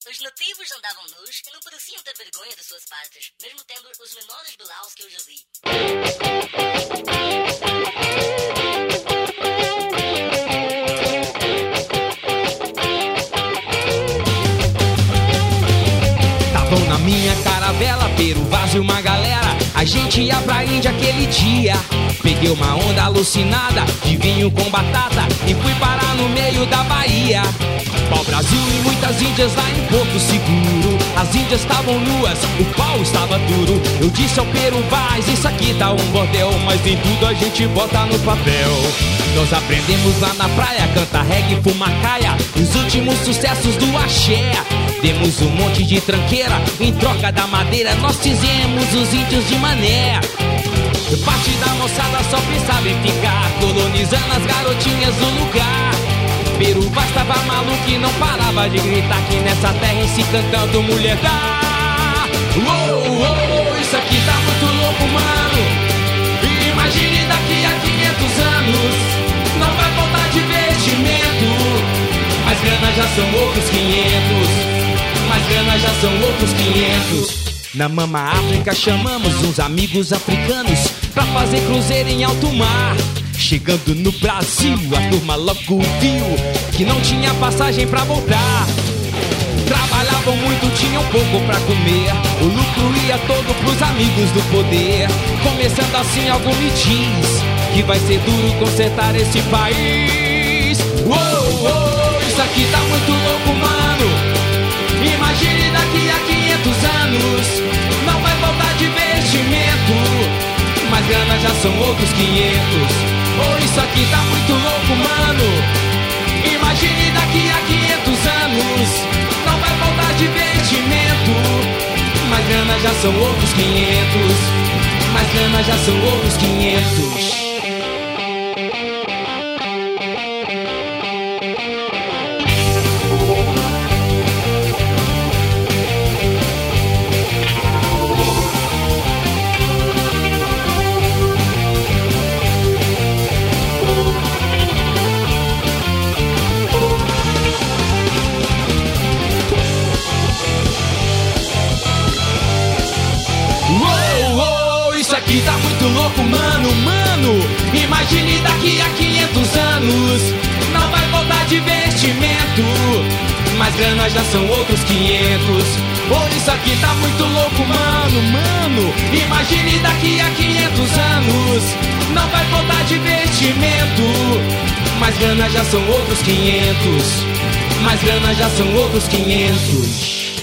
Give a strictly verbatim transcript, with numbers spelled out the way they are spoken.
Os nativos andavam nus e não pareciam ter vergonha de suas partes, mesmo tendo os menores belaus que eu já vi. Estavam na minha caravela, Peru, Vaz e uma galera. A gente ia pra Índia aquele dia. Peguei uma onda alucinada de vinho com batata e fui parar no meio da Bahia. Pau Brasil e muitas índias lá em Porto Seguro. As índias estavam nuas, o pau estava duro. Eu disse ao Peru Vaz, isso aqui tá um bordel, mas nem tudo a gente bota no papel. Nós aprendemos lá na praia, canta reggae, fuma caia, os últimos sucessos do axé. Demos um monte de tranqueira, em troca da madeira nós fizemos os índios de mané. Parte da moçada só pensava em ficar colonizando as garotinhas do lugar. Peru Vaz tava maluco e não parava de gritar que nessa terra em si cantando mulher dá. Uou, uou, isso aqui tá muito louco, mano. Imagine daqui a quinhentos anos, não vai faltar divertimento. Mas grana já são outros quinhentos, mas grana já são outros quinhentos. Na Mama África chamamos uns amigos africanos pra fazer cruzeiro em alto mar. Chegando no Brasil, a turma logo viu que não tinha passagem pra voltar. Trabalhavam muito, tinham pouco pra comer, o lucro ia todo pros amigos do poder. Começando assim, algo me diz que vai ser duro consertar esse país. Uou, uou, isso aqui tá muito louco, mano. Imagine daqui a quinhentos anos, não vai faltar divertimento, mas grana já são outros quinhentos. Oh, isso aqui tá muito louco, mano. Imagine daqui a quinhentos anos, não vai faltar divertimento, mas grana já são outros quinhentos, mas grana já são outros quinhentos. Aqui tá muito louco, mano, mano. Imagine daqui a quinhentos anos, não vai faltar divertimento, mas grana já são outros quinhentos. Oh, isso aqui tá muito louco, mano, mano. Imagine daqui a quinhentos anos, não vai faltar divertimento, mas grana já são outros quinhentos, mas grana já são outros quinhentos.